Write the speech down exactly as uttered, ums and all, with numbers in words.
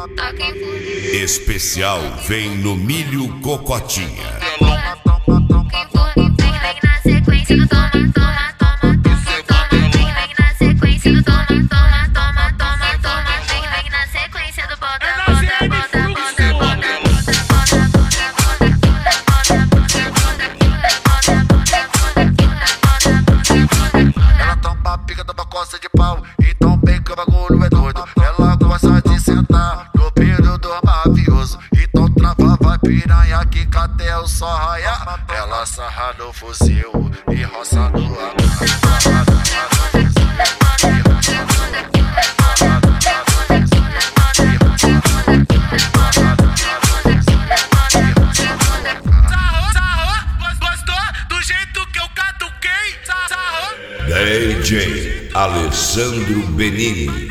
Especial vem no milho cocotinha. Ela toma a pica, toma coça de pau, então bem que o bagulho é doido. Ela gosta de sentar no período mavioso, então trava, vai piranha, que até o sol raiar. Ela sarra no fuzil e roça no ar. D J Alessandro Benini.